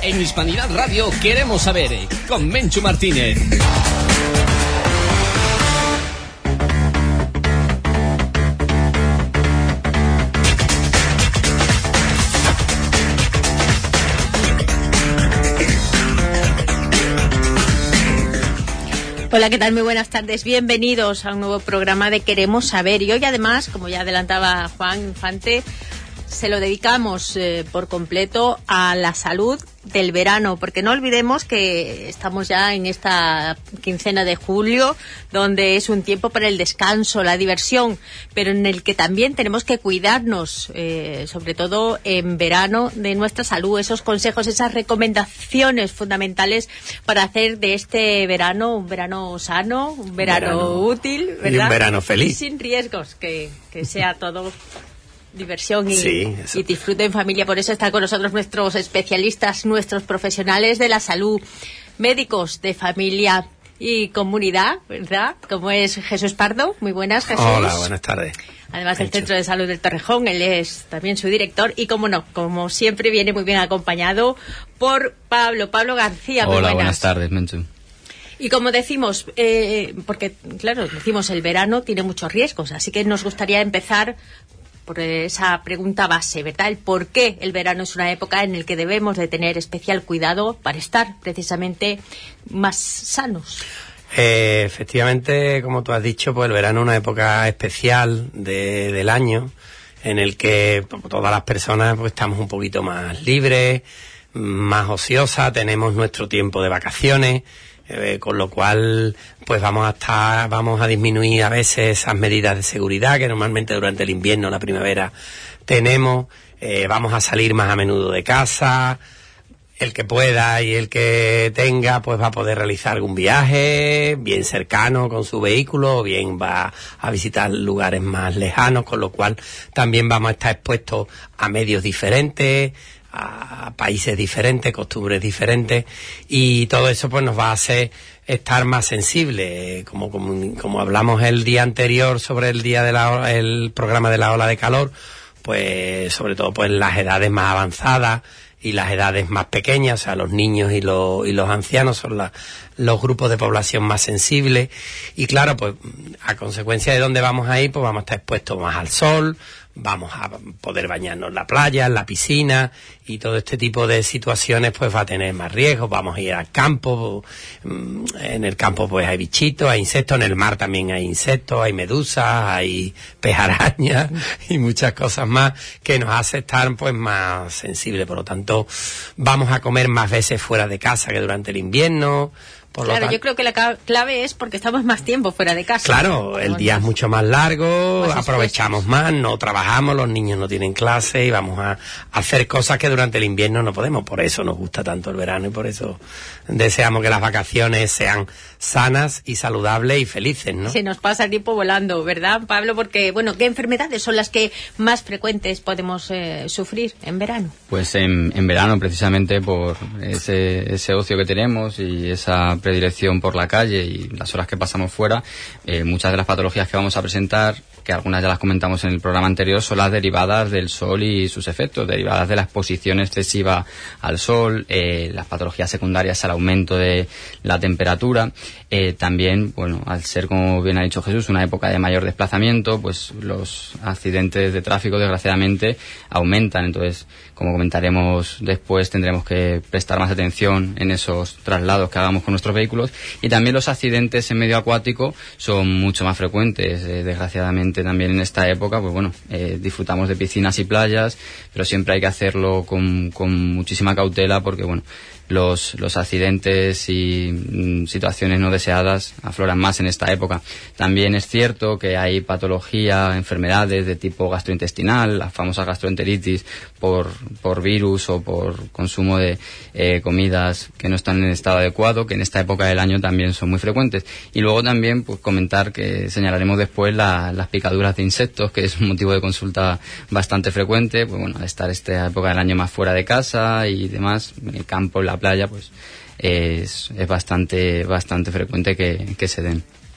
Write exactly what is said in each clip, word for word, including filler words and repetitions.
En Hispanidad Radio queremos saber, con Menchu Martínez. Hola, ¿qué tal? Muy buenas tardes. Bienvenidos a un nuevo programa de Queremos Saber. Y hoy, además, como ya adelantaba Juan Infante, se lo dedicamos eh, por completo a la salud del verano, porque no olvidemos que estamos ya en esta quincena de julio, donde es un tiempo para el descanso, la diversión, pero en el que también tenemos que cuidarnos, eh, sobre todo en verano, de nuestra salud, esos consejos, esas recomendaciones fundamentales para hacer de este verano un verano sano, un verano, verano útil, ¿verdad? Y un verano feliz. Y sin riesgos, que, que sea todo diversión y, sí, y disfrute en familia. Por eso están con nosotros nuestros especialistas, nuestros profesionales de la salud, médicos de familia y comunidad, ¿verdad? Como es Jesús Pardo. Muy buenas, Jesús. Hola, buenas tardes. Además del Centro de Salud del Torrejón, él es también su director y, como no, como siempre, viene muy bien acompañado por Pablo, Pablo García. Muy Hola, buenas. buenas tardes, Menchu. Y como decimos, eh, porque claro, decimos el verano tiene muchos riesgos, así que nos gustaría empezar por esa pregunta base, ¿verdad? El por qué el verano es una época en la que debemos de tener especial cuidado para estar precisamente más sanos. Eh, efectivamente, como tú has dicho, pues el verano es una época especial de, del año en el que pues, todas las personas pues estamos un poquito más libres, más ociosas, tenemos nuestro tiempo de vacaciones. Eh, con lo cual pues vamos a estar, vamos a disminuir a veces esas medidas de seguridad que normalmente durante el invierno o la primavera tenemos, eh, vamos a salir más a menudo de casa, el que pueda y el que tenga pues va a poder realizar algún viaje bien cercano con su vehículo, o bien va a visitar lugares más lejanos, con lo cual también vamos a estar expuestos a medios diferentes, a países diferentes, costumbres diferentes, y todo eso pues nos va a hacer estar más sensibles, como, como, como hablamos el día anterior sobre el día de la el programa de la ola de calor, pues sobre todo pues las edades más avanzadas y las edades más pequeñas, o sea, los niños y los, y los ancianos son la, los grupos de población más sensibles, y claro, pues a consecuencia de dónde vamos a ir, pues vamos a estar expuestos más al sol, vamos a poder bañarnos en la playa, en la piscina, y todo este tipo de situaciones pues va a tener más riesgos. Vamos a ir al campo, en el campo pues hay bichitos, hay insectos, en el mar también hay insectos, hay medusas, hay pez arañas y muchas cosas más que nos hace estar pues más sensibles. Por lo tanto, vamos a comer más veces fuera de casa que durante el invierno. Por claro, lo yo creo que la clave es porque estamos más tiempo fuera de casa. Claro, el día es mucho más largo, más aprovechamos expuestos. más, no trabajamos, los niños no tienen clase y vamos a hacer cosas que durante el invierno no podemos. Por eso nos gusta tanto el verano y por eso deseamos que las vacaciones sean sanas y saludables y felices, ¿no? Se nos pasa el tiempo volando, ¿verdad, Pablo? Porque, bueno, ¿qué enfermedades son las que más frecuentes podemos eh, sufrir en verano? Pues en, en verano, precisamente por ese, ese ocio que tenemos y esa predilección por la calle y las horas que pasamos fuera, eh, muchas de las patologías que vamos a presentar, que algunas ya las comentamos en el programa anterior, son las derivadas del sol y sus efectos, derivadas de la exposición excesiva al sol, eh, las patologías secundarias al aumento de la temperatura. Eh, también, bueno, al ser, como bien ha dicho Jesús, una época de mayor desplazamiento, pues los accidentes de tráfico, desgraciadamente, aumentan. Entonces, como comentaremos después, tendremos que prestar más atención en esos traslados que hagamos con nuestros vehículos. Y también los accidentes en medio acuático son mucho más frecuentes. Eh, desgraciadamente, también en esta época, pues bueno, eh, disfrutamos de piscinas y playas, pero siempre hay que hacerlo con, con muchísima cautela porque, bueno, los, los accidentes y mm, situaciones no deseadas afloran más en esta época. También es cierto que hay patología, enfermedades de tipo gastrointestinal, la famosa gastroenteritis por, por virus o por consumo de eh, comidas que no están en estado adecuado, que en esta época del año también son muy frecuentes. Y luego también pues comentar que señalaremos después la, las picaduras de insectos, que es un motivo de consulta bastante frecuente. Pues bueno, al estar esta época del año más fuera de casa y demás, en el campo, en la playa, pues es, es bastante bastante frecuente que, que se den.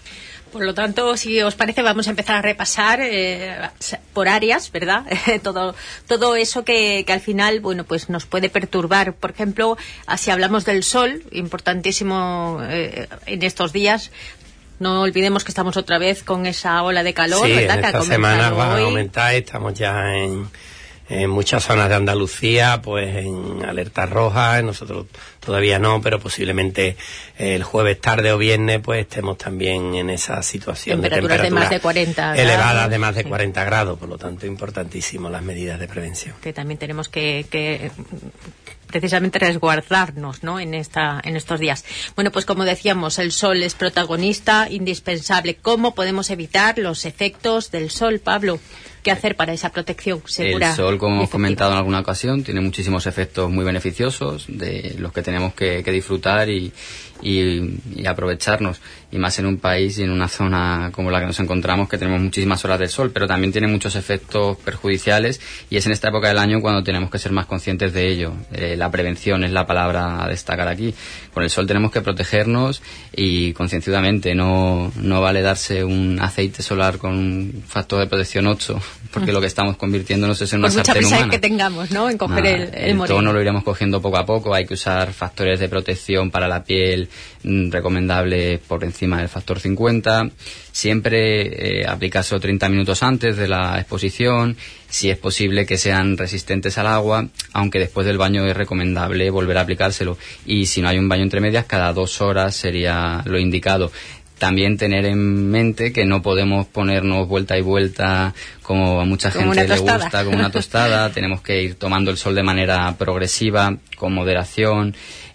Por lo tanto, si os parece, vamos a empezar a repasar eh, por áreas, ¿verdad? todo todo eso que, que al final, bueno, pues nos puede perturbar. Por ejemplo, si hablamos del sol, importantísimo eh, en estos días. No olvidemos que estamos otra vez con esa ola de calor, sí, ¿verdad? En esta que semana va hoy. a aumentar, estamos ya en, en muchas zonas de Andalucía, pues en alerta roja, nosotros todavía no, pero posiblemente el jueves tarde o viernes pues estemos también en esa situación de temperaturas temperatura de más de cuarenta elevadas grados, de más de sí. cuarenta grados, por lo tanto importantísimo las medidas de prevención. Que también tenemos que, que precisamente resguardarnos, ¿no? En esta, en estos días. Bueno, pues como decíamos, el sol es protagonista, indispensable. ¿Cómo podemos evitar los efectos del sol, Pablo? ¿Qué hacer para esa protección segura? El sol, como hemos efectiva? comentado en alguna ocasión, tiene muchísimos efectos muy beneficiosos de los que tenemos que, que disfrutar y, y, y aprovecharnos, y más en un país y en una zona como la que nos encontramos, que tenemos muchísimas horas del sol, pero también tiene muchos efectos perjudiciales, y es en esta época del año cuando tenemos que ser más conscientes de ello. Eh, la prevención es la palabra a destacar aquí. Con el sol tenemos que protegernos y concienzudamente, no, no vale darse un aceite solar con un factor de protección ocho, porque lo que estamos convirtiéndonos es en una Por mucha sartén prisa humana. que tengamos, ¿no? En coger Nada, el, el, el moreno. tono lo iremos cogiendo poco a poco. Hay que usar factores de protección para la piel mmm, recomendables por encima del factor cincuenta. Siempre eh, aplicárselo treinta minutos antes de la exposición. Si es posible que sean resistentes al agua, aunque después del baño es recomendable volver a aplicárselo. Y si no hay un baño entre medias, cada dos horas sería lo indicado. También tener en mente que no podemos ponernos vuelta y vuelta como a mucha como gente le tostada. gusta, como una tostada. Tenemos que ir tomando el sol de manera progresiva, con moderación.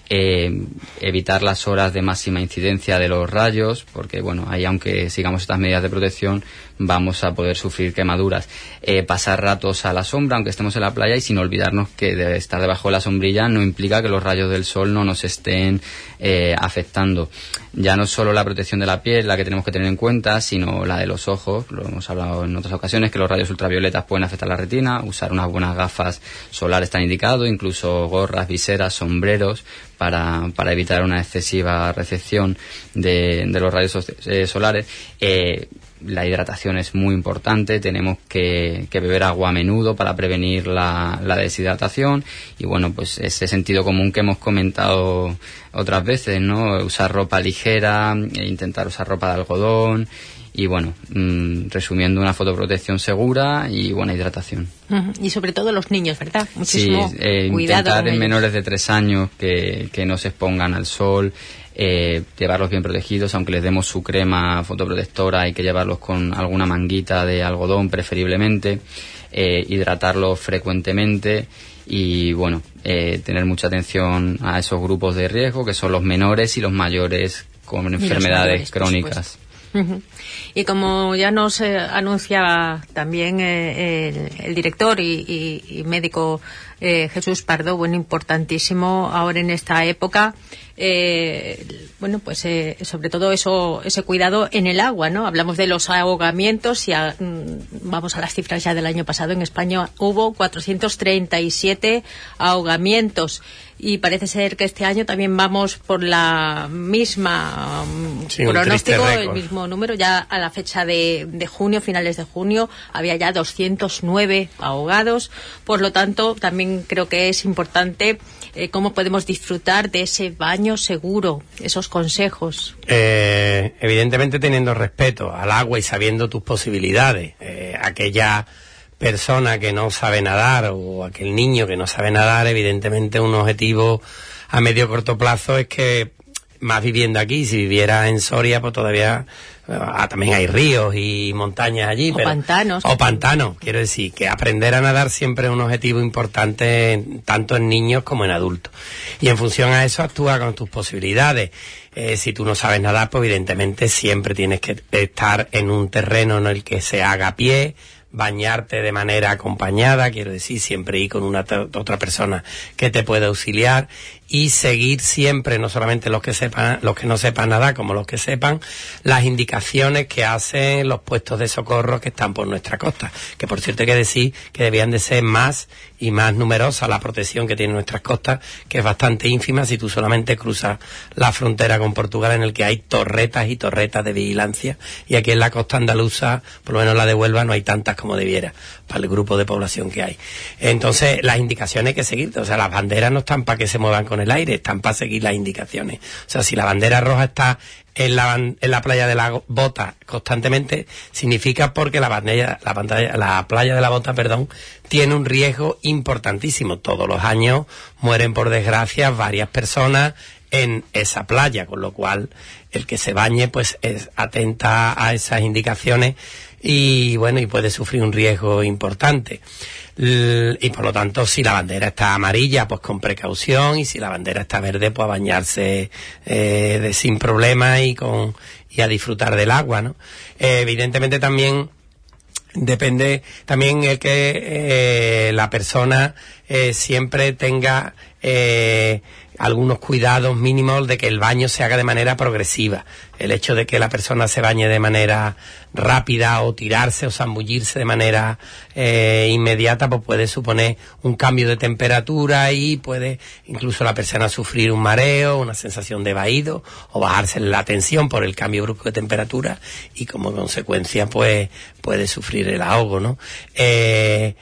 Eh, evitar las horas de máxima incidencia de los rayos, porque bueno, ahí aunque sigamos estas medidas de protección vamos a poder sufrir quemaduras. Eh, pasar ratos a la sombra aunque estemos en la playa, y sin olvidarnos que de estar debajo de la sombrilla no implica que los rayos del sol no nos estén eh, afectando. Ya no solo la protección de la piel la que tenemos que tener en cuenta, sino la de los ojos. Lo hemos hablado en otras ocasiones, que los rayos ultravioletas pueden afectar la retina. Usar unas buenas gafas solares está indicado, incluso gorras, viseras, sombreros, para, para evitar una excesiva recepción de, de los rayos eh, solares. Eh, la hidratación es muy importante, tenemos que, que beber agua a menudo para prevenir la, la deshidratación, y bueno, pues ese sentido común que hemos comentado otras veces, ¿no? Usar ropa ligera, e intentar usar ropa de algodón, y bueno, mmm, resumiendo, una fotoprotección segura y buena hidratación. Y sobre todo los niños, ¿verdad? Muchísimo sí, eh, cuidado intentar con en ellos. menores de tres años que, que no se expongan al sol, eh, llevarlos bien protegidos. Aunque les demos su crema fotoprotectora, hay que llevarlos con alguna manguita de algodón preferiblemente, eh, hidratarlos frecuentemente, y bueno, eh, tener mucha atención a esos grupos de riesgo, que son los menores y los mayores con Y enfermedades los mayores, por crónicas. Uh-huh. Y como ya nos eh, anunciaba también eh, el, el director y, y, y médico eh, Jesús Pardo, bueno, importantísimo ahora en esta época, eh, bueno, pues eh, sobre todo eso, ese cuidado en el agua, ¿no? Hablamos de los ahogamientos, y a, mm, vamos a las cifras ya del año pasado. En España hubo cuatrocientos treinta y siete ahogamientos. Y parece ser que este año también vamos por la misma um, sí, pronóstico, el mismo número. Ya a la fecha de, de junio, finales de junio, había ya doscientos nueve ahogados. Por lo tanto, también creo que es importante eh, cómo podemos disfrutar de ese baño seguro, esos consejos. Eh, evidentemente teniendo respeto al agua y sabiendo tus posibilidades. Eh, aquella persona que no sabe nadar, o aquel niño que no sabe nadar, evidentemente un objetivo a medio corto plazo es que, más viviendo aquí, si viviera en Soria, pues todavía ah, también hay ríos y montañas allí. O pero, pantanos. O pantanos, quiero decir, que aprender a nadar siempre es un objetivo importante, tanto en niños como en adultos. Y en función a eso actúa con tus posibilidades. Eh, si tú no sabes nadar, pues evidentemente siempre tienes que estar en un terreno en el que se haga a pie, bañarte de manera acompañada, quiero decir, siempre ir con una otra persona que te pueda auxiliar, y seguir siempre, no solamente los que sepan, los que no sepan nadar, como los que sepan, las indicaciones que hacen los puestos de socorro que están por nuestra costa, que por cierto hay que decir que debían de ser más y más numerosa la protección que tienen nuestras costas, que es bastante ínfima si tú solamente cruzas la frontera con Portugal, en el que hay torretas y torretas de vigilancia, y aquí en la costa andaluza, por lo menos la de Huelva, no hay tantas como debiera para el grupo de población que hay. Entonces las indicaciones hay que seguir, o sea, las banderas no están para que se muevan con el aire, están para seguir las indicaciones. O sea, si la bandera roja está en la, en la playa de la Bota constantemente, significa porque la bandera, la pantalla, la playa de la Bota, perdón, tiene un riesgo importantísimo. Todos los años mueren, por desgracia, varias personas en esa playa, con lo cual el que se bañe pues es atenta a esas indicaciones y bueno, y puede sufrir un riesgo importante. Y por lo tanto, si la bandera está amarilla, pues con precaución, y si la bandera está verde, pues a bañarse eh, de, sin problema y con y a disfrutar del agua, ¿no? Eh, evidentemente también depende también el que eh, la persona eh, siempre tenga eh, algunos cuidados mínimos de que el baño se haga de manera progresiva. El hecho de que la persona se bañe de manera rápida o tirarse o zambullirse de manera eh, inmediata, pues puede suponer un cambio de temperatura y puede incluso la persona sufrir un mareo, una sensación de vaído o bajarse la tensión por el cambio brusco de temperatura, y como consecuencia pues puede sufrir el ahogo, ¿no? Eh,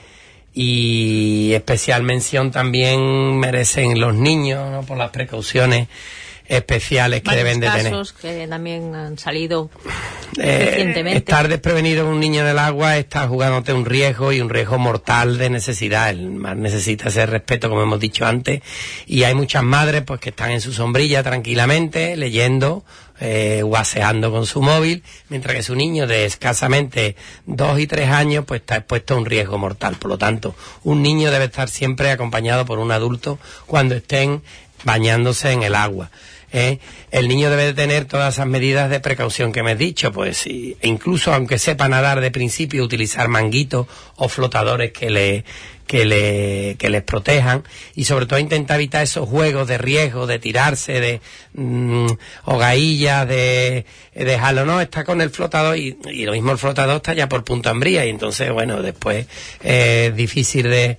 y especial mención también merecen los niños, ¿no? Por las precauciones especiales que varios deben de tener. casos que también han salido eh, recientemente. Estar desprevenido con un niño en el agua está jugándote un riesgo, y un riesgo mortal de necesidad. El mar necesita ese respeto, como hemos dicho antes, y hay muchas madres pues que están en su sombrilla tranquilamente leyendo, eh, guaseando con su móvil, mientras que su niño de escasamente dos y tres años pues está expuesto a un riesgo mortal. Por lo tanto, un niño debe estar siempre acompañado por un adulto cuando estén bañándose en el agua. ¿Eh? El niño debe de tener todas esas medidas de precaución que me he dicho, pues y, e incluso aunque sepa nadar de principio, utilizar manguitos o flotadores que le que le que les protejan, y sobre todo intentar evitar esos juegos de riesgo, de tirarse, de mmm, hogaillas, de dejarlo, no, está con el flotador, y, y lo mismo el flotador está ya por punto hambría, y entonces bueno, después eh, es difícil de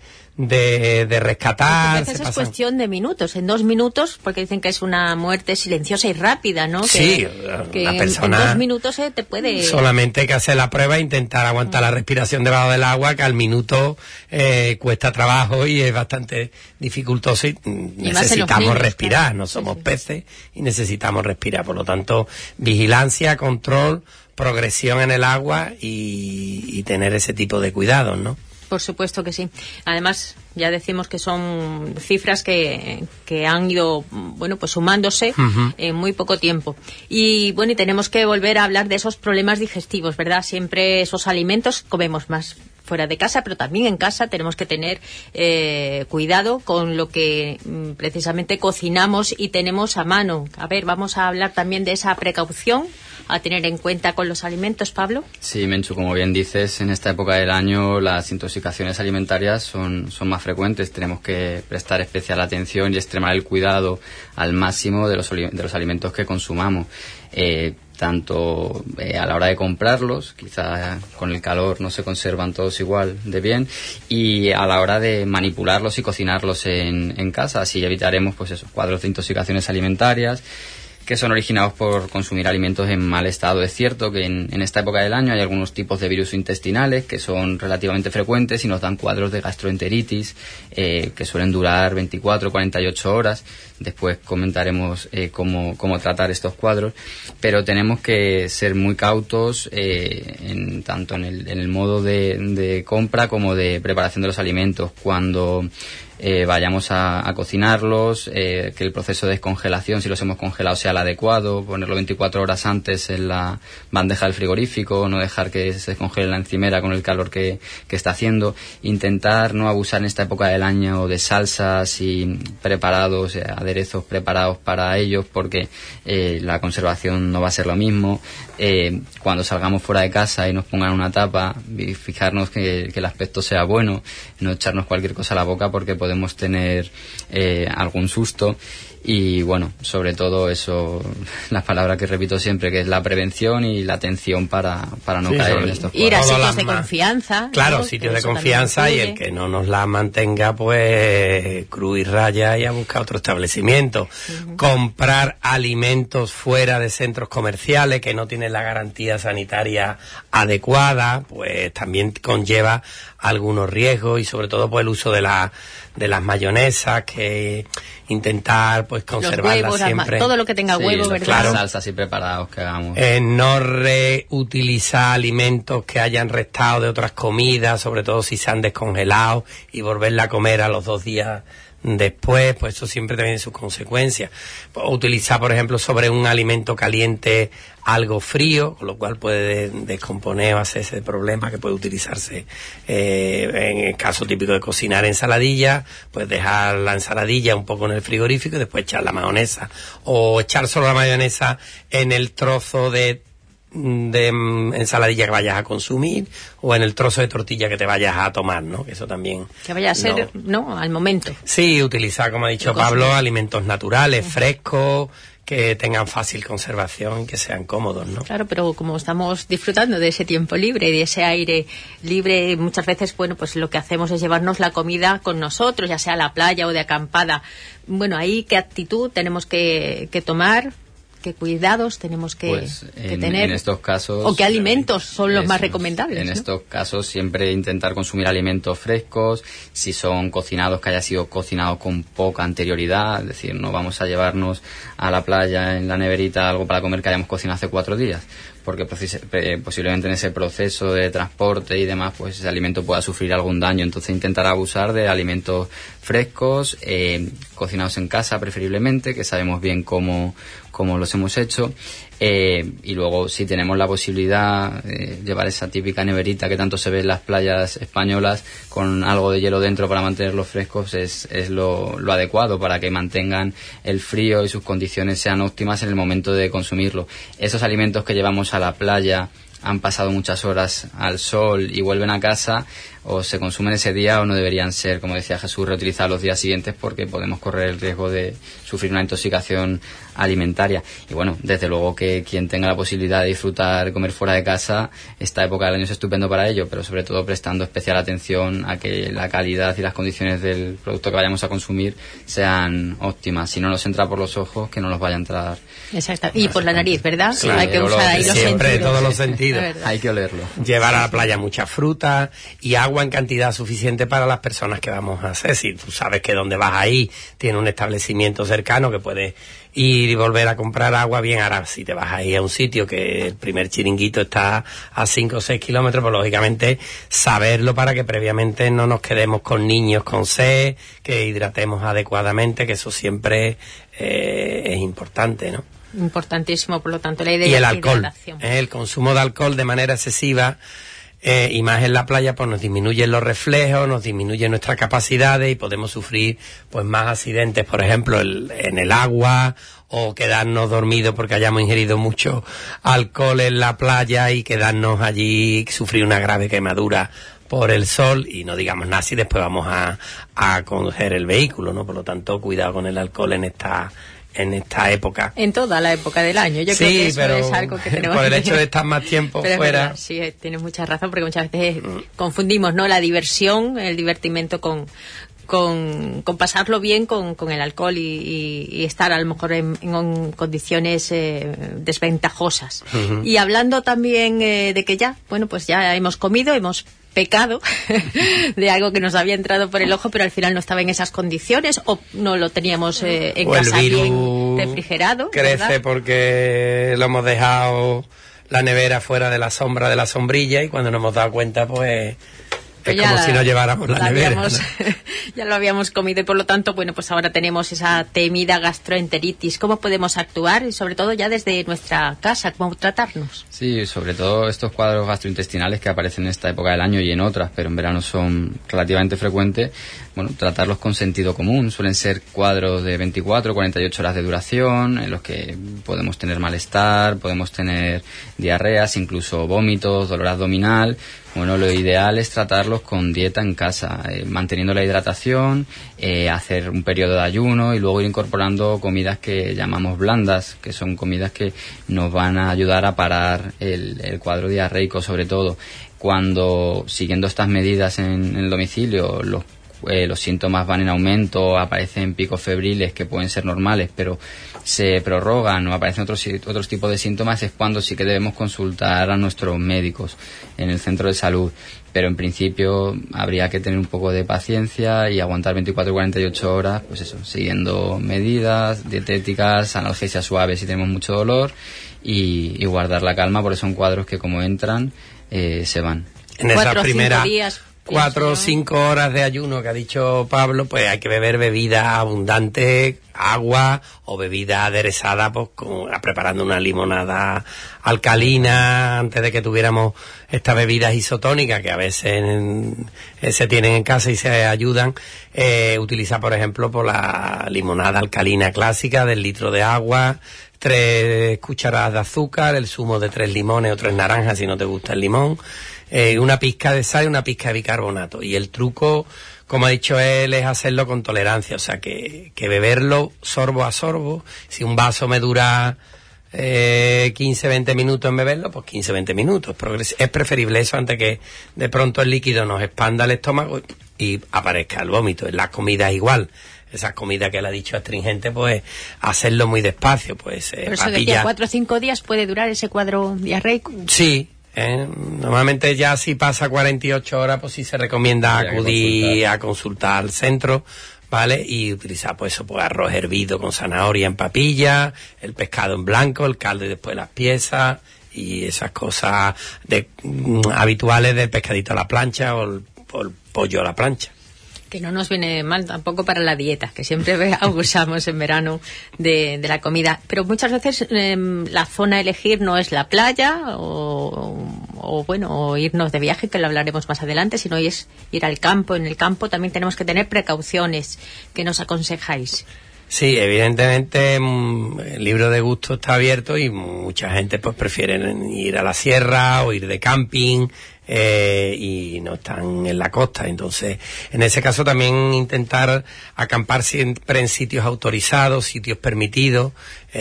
de, de rescatar. Muchas veces es cuestión de minutos, en dos minutos, porque dicen que es una muerte silenciosa y rápida, ¿no? Sí, que, que la persona en dos minutos eh, te puede... Solamente hay que hacer la prueba e intentar aguantar mm. la respiración debajo del agua, que al minuto eh, cuesta trabajo y es bastante dificultoso, y, y necesitamos niños, respirar, claro. No somos sí, sí. peces y necesitamos respirar. Por lo tanto, vigilancia, control, progresión en el agua y, y tener ese tipo de cuidados, ¿no? Por supuesto que sí. Además, ya decimos que son cifras que, que han ido, bueno, pues sumándose uh-huh. en muy poco tiempo. Y bueno, y tenemos que volver a hablar de esos problemas digestivos, ¿verdad? Siempre esos alimentos comemos más fuera de casa, pero también en casa tenemos que tener eh, cuidado con lo que mm, precisamente cocinamos y tenemos a mano. A ver, vamos a hablar también de esa precaución a tener en cuenta con los alimentos, Pablo. Sí, Menchu, como bien dices, en esta época del año las intoxicaciones alimentarias son, son más frecuentes. Tenemos que prestar especial atención y extremar el cuidado al máximo de los, de los alimentos que consumamos. Eh, tanto eh, a la hora de comprarlos, quizá con el calor no se conservan todos igual de bien, y a la hora de manipularlos y cocinarlos en, en casa, así evitaremos pues esos cuadros de intoxicaciones alimentarias que son originados por consumir alimentos en mal estado. Es cierto que en, en esta época del año hay algunos tipos de virus intestinales que son relativamente frecuentes y nos dan cuadros de gastroenteritis eh, que suelen durar veinticuatro a cuarenta y ocho horas. Después comentaremos eh, cómo, cómo tratar estos cuadros, pero tenemos que ser muy cautos eh, en, tanto en el, en el modo de, de compra como de preparación de los alimentos. Cuando eh, vayamos a, a cocinarlos, eh, que el proceso de descongelación, si los hemos congelado, sea el adecuado, ponerlo veinticuatro horas antes en la bandeja del frigorífico, no dejar que se descongele la encimera con el calor que, que está haciendo, intentar no abusar en esta época del año de salsas y preparados, eh, aderezos preparados para ellos, porque eh, la conservación no va a ser lo mismo. Eh, cuando salgamos fuera de casa y nos pongan una tapa, fijarnos que, que el aspecto sea bueno, no echarnos cualquier cosa a la boca porque podemos tener eh, algún susto. Y bueno, sobre todo eso, las palabras que repito siempre, que es la prevención y la atención para, para no sí, caer en estos ir a sitios de más, confianza. Claro, ¿no? sitios de confianza, y el que no nos la mantenga, pues cruz y raya y a buscar otro establecimiento. Uh-huh. Comprar alimentos fuera de centros comerciales que no tienen la garantía sanitaria adecuada, pues también conlleva algunos riesgos, y sobre todo pues el uso de la de las mayonesas, que intentar pues conservarlas huevos, siempre, todo lo que tenga sí, huevo, ¿verdad? Claro. Salsas y preparados que hagamos. Eh, no reutilizar alimentos que hayan restado de otras comidas, sobre todo si se han descongelado, y volverla a comer a los dos días después, pues eso siempre tiene sus consecuencias. Utilizar, por ejemplo, sobre un alimento caliente algo frío, con lo cual puede descomponer o hacer ese problema que puede utilizarse eh, en el caso típico de cocinar ensaladilla, pues dejar la ensaladilla un poco en el frigorífico y después echar la mayonesa, o echar solo la mayonesa en el trozo de de ensaladilla que vayas a consumir, o en el trozo de tortilla que te vayas a tomar, ¿no? Que eso también... Que vaya a ser, ¿no? ¿no? Al momento. Sí, utilizar, como ha dicho Pablo, alimentos naturales, frescos, que tengan fácil conservación y que sean cómodos, ¿no? Claro, pero como estamos disfrutando de ese tiempo libre, de ese aire libre, muchas veces, bueno, pues lo que hacemos es llevarnos la comida con nosotros, ya sea a la playa o de acampada. Bueno, ahí, ¿qué actitud tenemos que, que tomar? ¿Qué cuidados tenemos que, pues que en, tener? En estos casos... ¿O qué alimentos son los eso, más recomendables? En ¿no? estos casos siempre intentar consumir alimentos frescos, si son cocinados, que haya sido cocinados con poca anterioridad, es decir, no vamos a llevarnos a la playa en la neverita algo para comer que hayamos cocinado hace cuatro días, porque posiblemente en ese proceso de transporte y demás, pues ese alimento pueda sufrir algún daño. Entonces intentar abusar de alimentos frescos, eh, cocinados en casa preferiblemente, que sabemos bien cómo, cómo los hemos hecho. Eh, y luego, si tenemos la posibilidad de eh, llevar esa típica neverita que tanto se ve en las playas españolas, con algo de hielo dentro para mantenerlos frescos, es, es lo, lo adecuado para que mantengan el frío y sus condiciones sean óptimas en el momento de consumirlo. Esos alimentos que llevamos a la playa, han pasado muchas horas al sol y vuelven a casa, o se consumen ese día o no deberían ser, como decía Jesús, reutilizados los días siguientes, porque podemos correr el riesgo de sufrir una intoxicación alimentaria. Y bueno, desde luego que quien tenga la posibilidad de disfrutar, comer fuera de casa, esta época del año es estupendo para ello, pero sobre todo prestando especial atención a que la calidad y las condiciones del producto que vayamos a consumir sean óptimas. Si no nos entra por los ojos, que no nos vaya a entrar. Exacto. Y por la nariz, ¿verdad? Claro, hay que usar ahí los siempre, sentidos. todos los sentidos. Hay que olerlo. Llevar a la playa mucha fruta y agua en cantidad suficiente para las personas que vamos a hacer. Si tú sabes que donde vas ahí tiene un establecimiento cercano que puedes ir y volver a comprar agua, bien. Ahora, si te vas ahí a un sitio que el primer chiringuito está a cinco o seis kilómetros, pues lógicamente saberlo para que previamente no nos quedemos con niños con sed, que hidratemos adecuadamente, que eso siempre eh, es importante, ¿no? Importantísimo, por lo tanto, la idea y de el la alcohol, hidratación. eh, el consumo de alcohol de manera excesiva, eh, y más en la playa, pues nos disminuyen los reflejos, nos disminuyen nuestras capacidades y podemos sufrir pues más accidentes, por ejemplo, el, en el agua, o quedarnos dormidos porque hayamos ingerido mucho alcohol en la playa y quedarnos allí, sufrir una grave quemadura por el sol, y no digamos nada si después vamos a, a coger el vehículo, ¿no? Por lo tanto, cuidado con el alcohol en esta en esta época. En toda la época del año. Yo sí, creo que eso pero es algo que tenemos por el que hecho de estar más tiempo pero fuera. Verdad, sí, tienes mucha razón, porque muchas veces mm. confundimos, ¿no?, la diversión, el divertimento con con, con pasarlo bien con, con el alcohol y, y, y estar a lo mejor en, en condiciones eh, desventajosas. Uh-huh. Y hablando también eh, de que ya, bueno, pues ya hemos comido, hemos pecado de algo que nos había entrado por el ojo, pero al final no estaba en esas condiciones, o no lo teníamos eh, en o casa el virus bien refrigerado. Crece, ¿verdad? porque lo hemos dejado la nevera fuera de la sombra de la sombrilla, y cuando nos hemos dado cuenta, pues Es como la, si no lleváramos la, la nevera, habíamos, ¿no? Ya lo habíamos comido y por lo tanto, bueno, pues ahora tenemos esa temida gastroenteritis. ¿Cómo podemos actuar? Y sobre todo ya desde nuestra casa, ¿cómo tratarnos? Sí, sobre todo estos cuadros gastrointestinales que aparecen en esta época del año y en otras, pero en verano son relativamente frecuentes. Bueno, tratarlos con sentido común. Suelen ser cuadros de veinticuatro, cuarenta y ocho horas de duración, en los que podemos tener malestar, podemos tener diarreas, incluso vómitos, dolor abdominal. Bueno, lo ideal es tratarlos con dieta en casa, eh, manteniendo la hidratación, eh, hacer un periodo de ayuno y luego ir incorporando comidas que llamamos blandas, que son comidas que nos van a ayudar a parar el, el cuadro diarreico, sobre todo. Cuando, siguiendo estas medidas en, en el domicilio, los Eh, los síntomas van en aumento, aparecen picos febriles que pueden ser normales, pero se prorrogan o aparecen otros, otros tipos de síntomas, es cuando sí que debemos consultar a nuestros médicos en el centro de salud. Pero en principio habría que tener un poco de paciencia y aguantar veinticuatro a cuarenta y ocho horas, pues eso, siguiendo medidas dietéticas, analgesias suaves si tenemos mucho dolor y, y guardar la calma, porque son cuadros que como entran, eh, se van. En esa primera... Cuatro o cinco horas de ayuno que ha dicho Pablo, pues hay que beber bebida abundante, agua o bebida aderezada, pues con, preparando una limonada alcalina antes de que tuviéramos estas bebidas isotónicas que a veces en, eh, se tienen en casa y se ayudan. Eh, utilizar, por ejemplo, por la limonada alcalina clásica del litro de agua, tres cucharadas de azúcar, el zumo de tres limones o tres naranjas si no te gusta el limón. Eh, una pizca de sal y una pizca de bicarbonato. Y el truco, como ha dicho él, es hacerlo con tolerancia, o sea, que, que beberlo sorbo a sorbo. Si un vaso me dura eh, quince a veinte minutos en beberlo, pues quince a veinte minutos. Es preferible eso antes que de pronto el líquido nos expanda el estómago y aparezca el vómito. En las comidas igual. Esas comidas que él ha dicho astringente, pues hacerlo muy despacio. Pues, eh, Por eso decía, cuatro o cinco días puede durar ese cuadro diarreico. Sí. Eh, normalmente ya si pasa cuarenta y ocho horas, pues sí se recomienda acudir a consultar al centro, ¿vale? Y utilizar pues eso, pues arroz hervido con zanahoria en papilla, el pescado en blanco, el caldo y después las piezas y esas cosas de, mm, habituales del pescadito a la plancha o el, o el pollo a la plancha. Que no nos viene mal tampoco para la dieta, que siempre abusamos en verano de, de la comida. Pero muchas veces eh, la zona a elegir no es la playa o, o, bueno, o irnos de viaje, que lo hablaremos más adelante, sino es ir al campo. En el campo también tenemos que tener precauciones. ¿Qué nos aconsejáis? Sí, evidentemente el libro de gusto está abierto y mucha gente pues prefiere ir a la sierra o ir de camping eh, y no están en la costa. Entonces, en ese caso también intentar acampar siempre en sitios autorizados, sitios permitidos.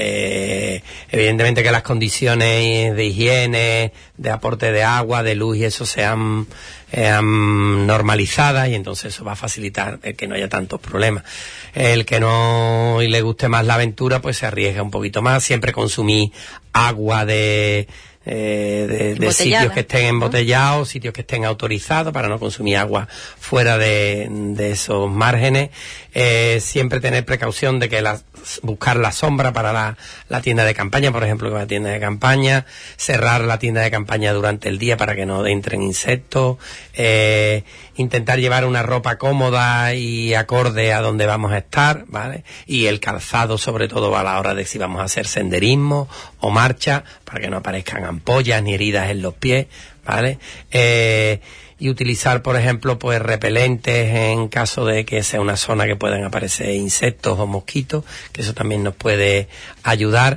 Eh, evidentemente que las condiciones de higiene, de aporte de agua, de luz y eso sean eh, normalizadas y entonces eso va a facilitar el que no haya tantos problemas. El que no y le guste más la aventura pues se arriesga un poquito más, siempre consumir agua de Eh, de, de sitios que estén embotellados, ¿no? Sitios que estén autorizados para no consumir agua fuera de, de esos márgenes. Eh, siempre tener precaución de que la, buscar la sombra para la, la tienda de campaña, por ejemplo, que va a la tienda de campaña, cerrar la tienda de campaña durante el día para que no entren insectos, eh, intentar llevar una ropa cómoda y acorde a donde vamos a estar, ¿vale? Y el calzado, sobre todo a la hora de si vamos a hacer senderismo o marcha, para que no aparezcan ampollas ni heridas en los pies, ¿vale? Eh, y utilizar, por ejemplo, pues repelentes en caso de que sea una zona que puedan aparecer insectos o mosquitos, que eso también nos puede ayudar.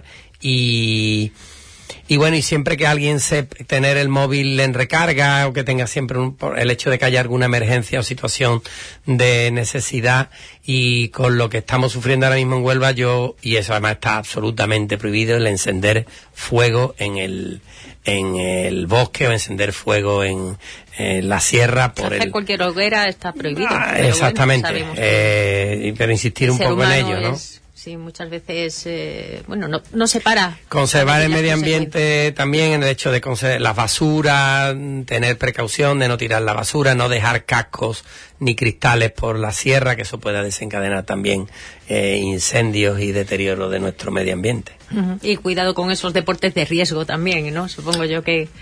Y y bueno, y siempre que alguien se tener el móvil en recarga o que tenga siempre un, el hecho de que haya alguna emergencia o situación de necesidad, y con lo que estamos sufriendo ahora mismo en Huelva, yo, y eso además está absolutamente prohibido, el encender fuego en el en el bosque o encender fuego en, en la sierra por hacer el... cualquier hoguera está prohibido. Ah, exactamente, bueno, eh, pero insistir un poco en ello, ¿no? Es... Sí, muchas veces, eh, bueno, no, no se para. Conservar el medio ambiente también, en el hecho de conservar las basuras, tener precaución de no tirar la basura, no dejar cascos ni cristales por la sierra, que eso pueda desencadenar también eh, incendios y deterioro de nuestro medio ambiente. Uh-huh. Y cuidado con esos deportes de riesgo también, ¿no? Supongo yo que...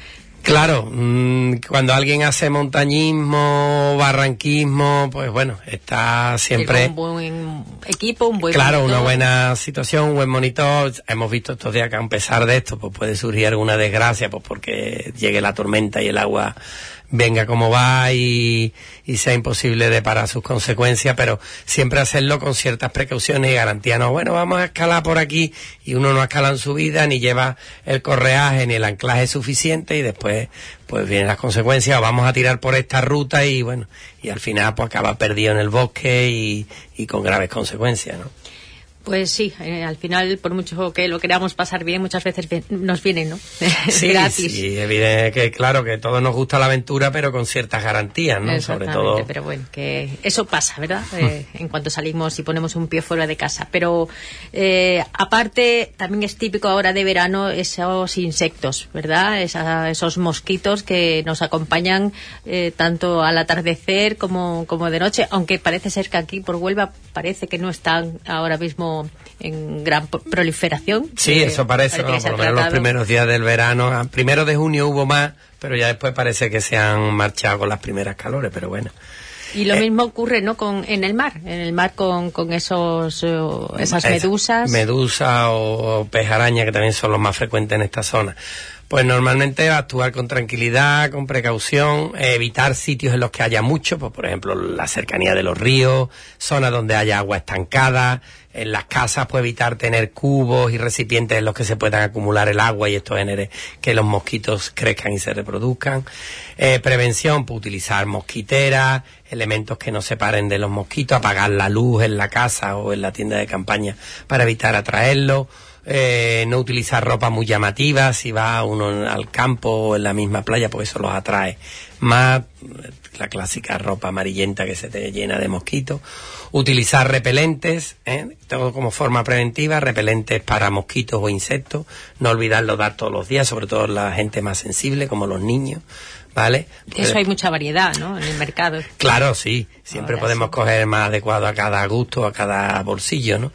Claro, mmm, cuando alguien hace montañismo, barranquismo, pues bueno, está siempre... Un buen equipo, un buen Claro, monitor. Una buena situación, un buen monitor. Hemos visto estos días que a pesar de esto, pues puede surgir alguna desgracia, pues porque llegue la tormenta y el agua venga como va y, y sea imposible de parar sus consecuencias, pero siempre hacerlo con ciertas precauciones y garantías. No, bueno, vamos a escalar por aquí, y uno no escala en su vida, ni lleva el correaje ni el anclaje suficiente, y después pues vienen las consecuencias, o vamos a tirar por esta ruta y bueno, y al final pues acaba perdido en el bosque y, y con graves consecuencias, ¿no? Pues sí, eh, al final, por mucho que lo queramos pasar bien, muchas veces bien, nos vienen, ¿no? Sí, Gratis. Sí, evidente que claro que a todos nos gusta la aventura, pero con ciertas garantías, ¿no? Sobre todo. Pero bueno, que eso pasa, ¿verdad? Eh, en cuanto salimos y ponemos un pie fuera de casa. Pero eh, aparte, también es típico ahora de verano esos insectos, ¿verdad? Esa, esos mosquitos que nos acompañan eh, tanto al atardecer como, como de noche, aunque parece ser que aquí por Huelva parece que no están ahora mismo en gran proliferación. Sí, eh, eso parece, parece ¿no? Por lo tratado. menos los primeros días del verano, primero de junio hubo más, pero ya después parece que se han marchado con las primeras calores, pero bueno. Y lo eh, mismo ocurre, ¿no? Con en el mar, en el mar con, con esos uh, esas medusas. Medusa o, o pez araña, que también son los más frecuentes en esta zona. Pues normalmente actuar con tranquilidad, con precaución, eh, evitar sitios en los que haya mucho, pues por ejemplo la cercanía de los ríos, zonas donde haya agua estancada. En las casas, pues evitar tener cubos y recipientes en los que se puedan acumular el agua y esto genere que los mosquitos crezcan y se reproduzcan. Eh, prevención, pues utilizar mosquiteras, elementos que nos separen de los mosquitos, apagar la luz en la casa o en la tienda de campaña para evitar atraerlos. Eh, no utilizar ropa muy llamativa si va uno al campo o en la misma playa, porque eso los atrae más. La clásica ropa amarillenta que se te llena de mosquitos. Utilizar repelentes, ¿eh? Todo como forma preventiva, repelentes para mosquitos o insectos. No olvidarlo dar todos los días, sobre todo la gente más sensible, como los niños, ¿vale? Eso pues, hay mucha variedad, ¿no? En el mercado. Claro, sí. Siempre Ahora podemos sí. coger el más adecuado a cada gusto, a cada bolsillo, ¿no?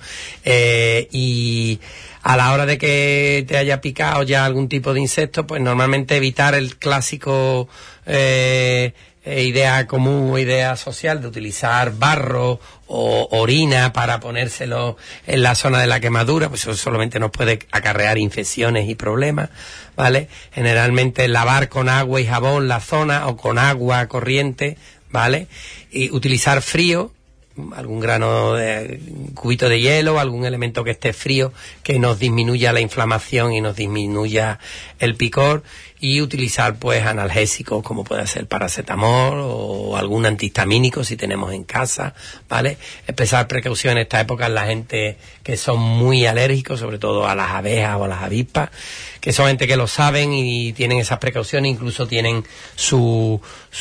Eh, y a la hora de que te haya picado ya algún tipo de insecto, pues normalmente evitar el clásico eh, idea común o idea social de utilizar barro o orina para ponérselo en la zona de la quemadura, pues eso solamente nos puede acarrear infecciones y problemas, ¿vale? Generalmente lavar con agua y jabón la zona o con agua corriente, ¿vale? Y utilizar frío, algún grano de un cubito de hielo, algún elemento que esté frío que nos disminuya la inflamación y nos disminuya el picor, y utilizar pues analgésicos como puede ser paracetamol o algún antihistamínico si tenemos en casa, ¿vale? Especial precaución en esta época en la gente que son muy alérgicos, sobre todo a las abejas o a las avispas, que son gente que lo saben y tienen esas precauciones, incluso tienen su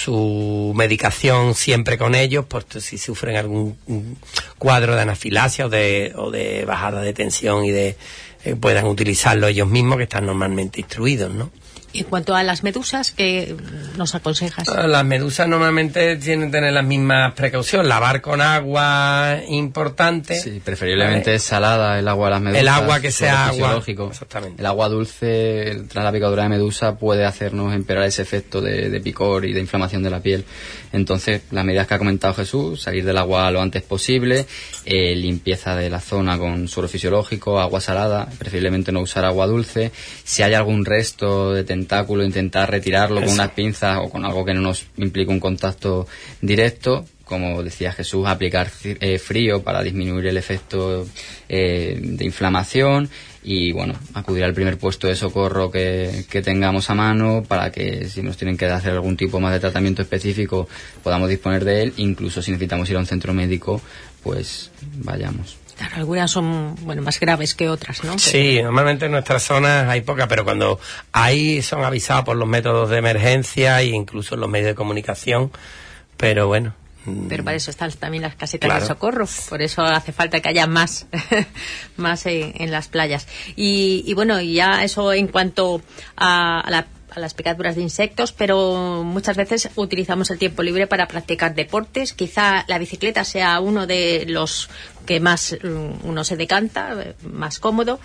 su medicación siempre con ellos, por si sufren algún cuadro de anafilaxia o de, o de bajada de tensión y de eh, puedan utilizarlo ellos mismos, que están normalmente instruidos, ¿no? En cuanto a las medusas, ¿qué nos aconsejas? Las medusas normalmente tienen que tener las mismas precauciones. Lavar con agua importante. Sí, preferiblemente ¿vale? salada el agua de las medusas. El agua que sea agua. Exactamente. El agua dulce tras la picadura de medusa puede hacernos empeorar ese efecto de, de picor y de inflamación de la piel. Entonces, las medidas que ha comentado Jesús, salir del agua lo antes posible, eh, limpieza de la zona con suelo fisiológico, agua salada, preferiblemente no usar agua dulce. Si hay algún resto de tentáculo, intentar retirarlo Eso. con unas pinzas o con algo que no nos implique un contacto directo. Como decía Jesús, aplicar eh, frío para disminuir el efecto eh, de inflamación y, bueno, acudir al primer puesto de socorro que, que tengamos a mano para que si nos tienen que hacer algún tipo más de tratamiento específico podamos disponer de él. Incluso si necesitamos ir a un centro médico, pues vayamos. Claro, algunas son bueno más graves que otras, ¿no? Sí, normalmente en nuestras zonas hay pocas, pero cuando hay son avisados por los métodos de emergencia e incluso en los medios de comunicación, pero bueno. Pero para eso están también las casetas claro. de socorro, por eso hace falta que haya más más en, en las playas. Y, y bueno, y ya eso en cuanto a, a la a las picaduras de insectos, pero muchas veces utilizamos el tiempo libre para practicar deportes. Quizá la bicicleta sea uno de los que más uno se decanta, más cómodo.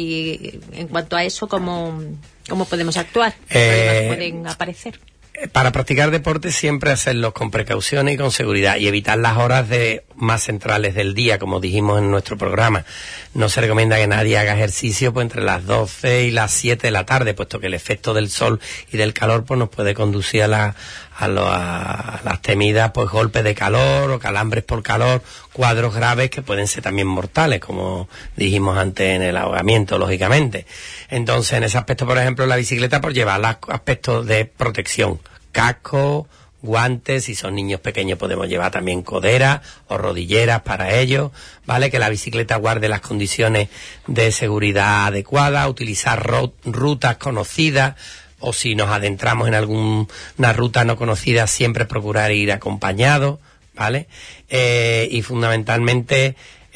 Y en cuanto a eso, ¿cómo, cómo podemos actuar? ¿Qué problemas Eh, pueden aparecer? Para practicar deporte siempre hacerlo con precaución y con seguridad y evitar las horas de más centrales del día, como dijimos en nuestro programa. No se recomienda que nadie haga ejercicio pues entre las doce y las siete de la tarde, puesto que el efecto del sol y del calor pues nos puede conducir a, la, a, lo, a las temidas pues golpes de calor o calambres por calor, cuadros graves que pueden ser también mortales, como dijimos antes en el ahogamiento, lógicamente. Entonces, en ese aspecto, por ejemplo, la bicicleta por llevar los aspectos de protección, casco, guantes, si son niños pequeños podemos llevar también coderas o rodilleras para ellos, ¿vale? Que la bicicleta guarde las condiciones de seguridad adecuadas, utilizar ro- rutas conocidas, o si nos adentramos en alguna ruta no conocida, siempre procurar ir acompañados, ¿vale? Eh, y fundamentalmente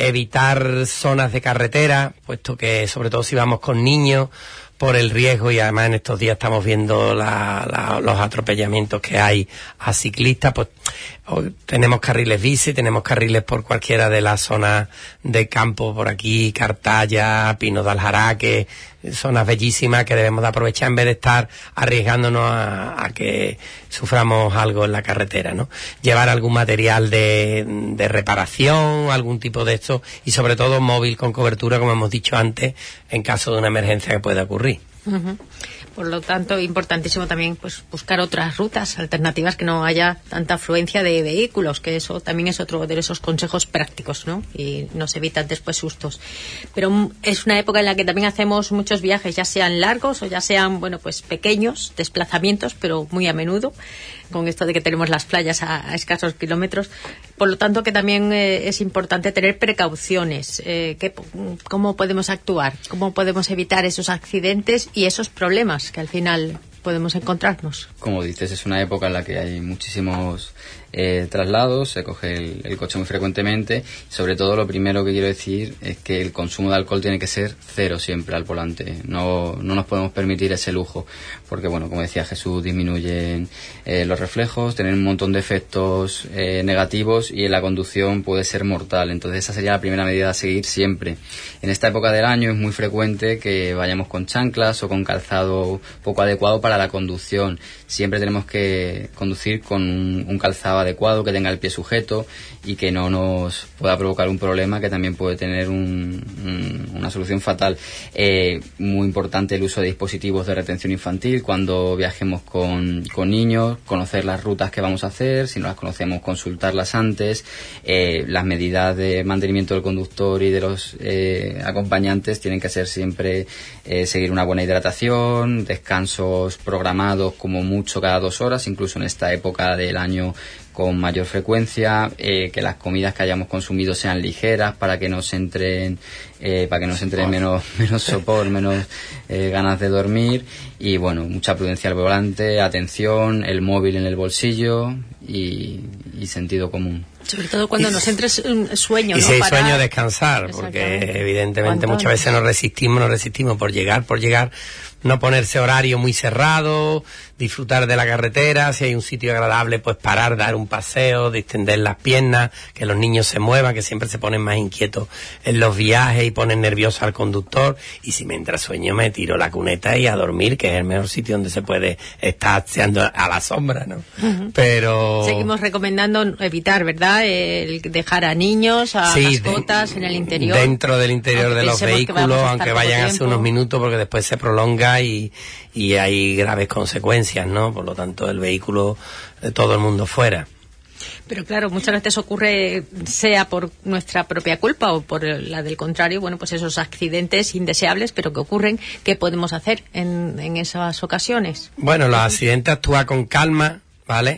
evitar zonas de carretera, puesto que sobre todo si vamos con niños, por el riesgo, y además en estos días estamos viendo la, la, los atropellamientos que hay a ciclistas, pues tenemos carriles bici, tenemos carriles por cualquiera de las zonas de campo por aquí, Cartaya, Pino de Aljaraque, zonas bellísimas que debemos de aprovechar en vez de estar arriesgándonos a, a que suframos algo en la carretera, ¿no? Llevar algún material de, de reparación, algún tipo de esto, y sobre todo móvil con cobertura, como hemos dicho antes, en caso de una emergencia que pueda ocurrir. Uh-huh. Por lo tanto, importantísimo también pues buscar otras rutas alternativas, que no haya tanta afluencia de vehículos, que eso también es otro de esos consejos prácticos, ¿no? Y nos evitan después sustos. Pero es una época en la que también hacemos muchos viajes, ya sean largos o ya sean, bueno, pues pequeños desplazamientos, pero muy a menudo, con esto de que tenemos las playas a, a escasos kilómetros. Por lo tanto, que también eh, es importante tener precauciones. Eh, ¿qué, ¿Cómo podemos actuar? ¿Cómo podemos evitar esos accidentes y esos problemas que al final podemos encontrarnos? Como dices, es una época en la que hay muchísimos eh, traslados, se coge el, el coche muy frecuentemente. Sobre todo, lo primero que quiero decir es que el consumo de alcohol tiene que ser cero siempre al volante. No, no nos podemos permitir ese lujo, porque, bueno, como decía Jesús, disminuyen eh, los reflejos, tienen un montón de efectos eh, negativos y en la conducción puede ser mortal. Entonces, esa sería la primera medida a seguir siempre. En esta época del año es muy frecuente que vayamos con chanclas o con calzado poco adecuado para la conducción. Siempre tenemos que conducir con un, un calzado adecuado, que tenga el pie sujeto y que no nos pueda provocar un problema que también puede tener un, un, una solución fatal. Eh, muy importante el uso de dispositivos de retención infantil cuando viajemos con, con niños, conocer las rutas que vamos a hacer, si no las conocemos, consultarlas antes. Eh, las medidas de mantenimiento del conductor y de los eh, acompañantes tienen que ser siempre eh, seguir una buena hidratación, descansos programados como mucho cada dos horas, incluso en esta época del año con mayor frecuencia, eh, que las comidas que hayamos consumido sean ligeras para que nos entren eh, para que nos entren menos menos sopor, menos eh, ganas de dormir, y bueno, mucha prudencia al volante, atención, el móvil en el bolsillo y, y sentido común. Sobre todo cuando y, nos entre un sueño, y ¿no? si hay Para... sueño, descansar, porque evidentemente muchas veces nos resistimos, nos resistimos por llegar, por llegar, no ponerse horario muy cerrado, disfrutar de la carretera, si hay un sitio agradable, pues parar, dar un paseo, distender las piernas, que los niños se muevan, que siempre se ponen más inquietos en los viajes y ponen nervioso al conductor, y si me entra sueño me tiro la cuneta y a dormir, que es el mejor sitio donde se puede estar ando a la sombra, ¿no? Uh-huh. Pero... Seguimos recomendando evitar, ¿verdad?, el dejar a niños, a sí, mascotas de, en el interior. Dentro del interior de los vehículos, aunque vayan hace unos minutos, porque después se prolonga y, y hay graves consecuencias, ¿no? Por lo tanto, el vehículo, eh, todo el mundo fuera. Pero claro, muchas veces ocurre, sea por nuestra propia culpa o por la del contrario, bueno, pues esos accidentes indeseables, pero que ocurren. ¿Qué podemos hacer en, en esas ocasiones? Bueno, los accidentes, actúa con calma, ¿vale?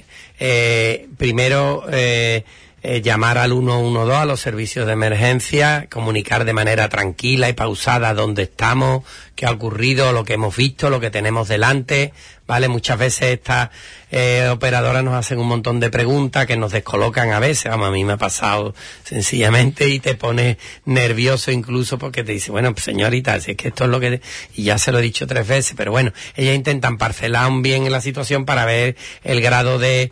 Eh, primero, eh, eh, llamar al uno uno dos, a los servicios de emergencia, comunicar de manera tranquila y pausada dónde estamos, qué ha ocurrido, lo que hemos visto, lo que tenemos delante, ¿vale? Muchas veces estas eh, operadoras nos hacen un montón de preguntas que nos descolocan a veces, vamos, a mí me ha pasado sencillamente, y te pones nervioso incluso porque te dice, bueno, pues señorita, si es que esto es lo que... Y ya se lo he dicho tres veces, pero bueno, ellas intentan parcelar bien la situación para ver el grado de,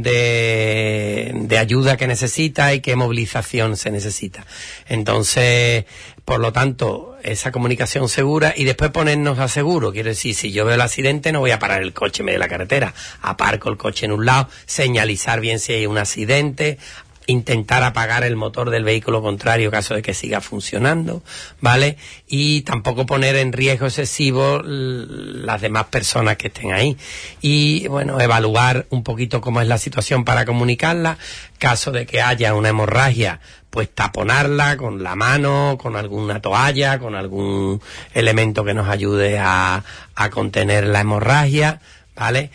de, de ayuda que necesita y qué movilización se necesita. Entonces, por lo tanto, esa comunicación segura y después ponernos a seguro. Quiero decir, si yo veo el accidente, no voy a parar el coche en medio de la carretera. Aparco el coche en un lado, señalizar bien si hay un accidente, intentar apagar el motor del vehículo contrario caso de que siga funcionando, ¿vale? Y tampoco poner en riesgo excesivo las demás personas que estén ahí. Y, bueno, evaluar un poquito cómo es la situación para comunicarla. Caso de que haya una hemorragia, pues taponarla con la mano, con alguna toalla, con algún elemento que nos ayude a, a contener la hemorragia, ¿vale?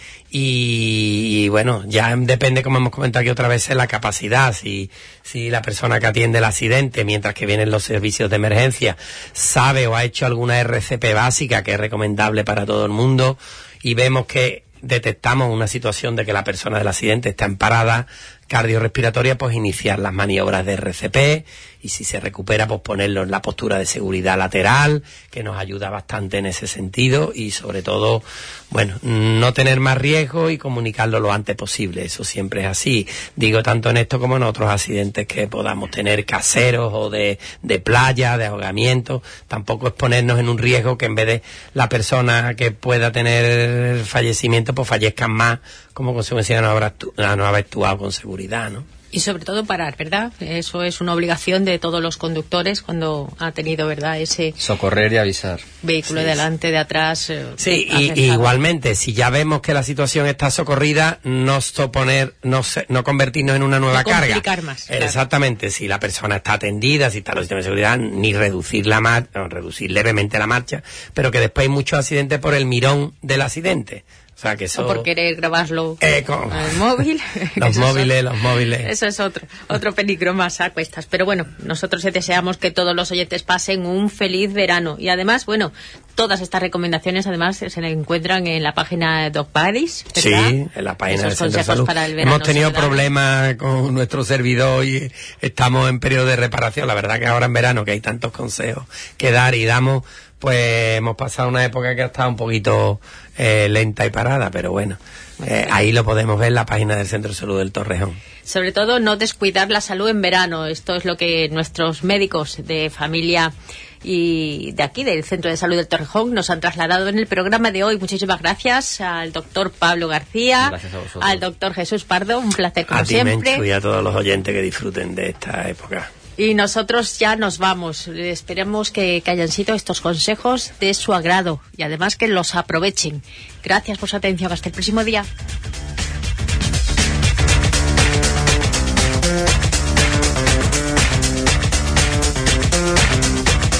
Y, y bueno, ya depende, como hemos comentado aquí otra vez, la capacidad. Si, si la persona que atiende el accidente, mientras que vienen los servicios de emergencia, sabe o ha hecho alguna R C P básica, que es recomendable para todo el mundo, y vemos que detectamos una situación de que la persona del accidente está en parada cardiorrespiratoria, pues iniciar las maniobras de R C P, y si se recupera, pues ponerlo en la postura de seguridad lateral, que nos ayuda bastante en ese sentido, y sobre todo, bueno, no tener más riesgo y comunicarlo lo antes posible. Eso siempre es así, digo, tanto en esto como en otros accidentes que podamos tener caseros o de, de playa, de ahogamiento. Tampoco exponernos en un riesgo que en vez de la persona que pueda tener fallecimiento, pues fallezcan más como consecuencia de no haber, actu- no haber actuado con seguridad, ¿no? Y sobre todo parar, ¿verdad? Eso es una obligación de todos los conductores cuando ha tenido, ¿verdad?, ese... Socorrer y avisar. Vehículo Sí. de delante, de atrás... Eh, Sí, y, y igualmente, si ya vemos que la situación está socorrida, no soponer, no, se- no convertirnos en una nueva No carga. complicar más, claro. Exactamente, si la persona está atendida, si está en los sistemas de seguridad, ni reducir la mar- no, reducir levemente la marcha, pero que después hay muchos accidentes por el mirón del accidente. O sea, que eso... O por querer grabarlo Eh, con- con el móvil. Los Eso móviles, es- los móviles. Eso es otro, otro peligro más a cuestas. Pero bueno, nosotros deseamos que todos los oyentes pasen un feliz verano. Y además, bueno, todas estas recomendaciones además se encuentran en la página de Doc Buddies, ¿verdad? Sí, en la página Esos del Centro de consejos Salud. para el verano Hemos tenido saludable. problemas con nuestro servidor y estamos en periodo de reparación. La verdad que ahora en verano, que hay tantos consejos que dar y damos, pues hemos pasado una época que ha estado un poquito eh, lenta y parada, pero bueno, eh, ahí lo podemos ver en la página del Centro de Salud del Torrejón. Sobre todo no descuidar la salud en verano. Esto es lo que nuestros médicos de familia y de aquí, del Centro de Salud del Torrejón, nos han trasladado en el programa de hoy. Muchísimas gracias al doctor Pablo García, Gracias a vosotros. al doctor Jesús Pardo, un placer como A ti, siempre. Menchu, y a todos los oyentes que disfruten de esta época. Y nosotros ya nos vamos. Esperemos que, que hayan sido estos consejos de su agrado y además que los aprovechen. Gracias por su atención. Hasta el próximo día.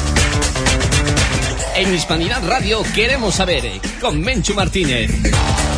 En Hispanidad Radio queremos saber, con Menchu Martínez.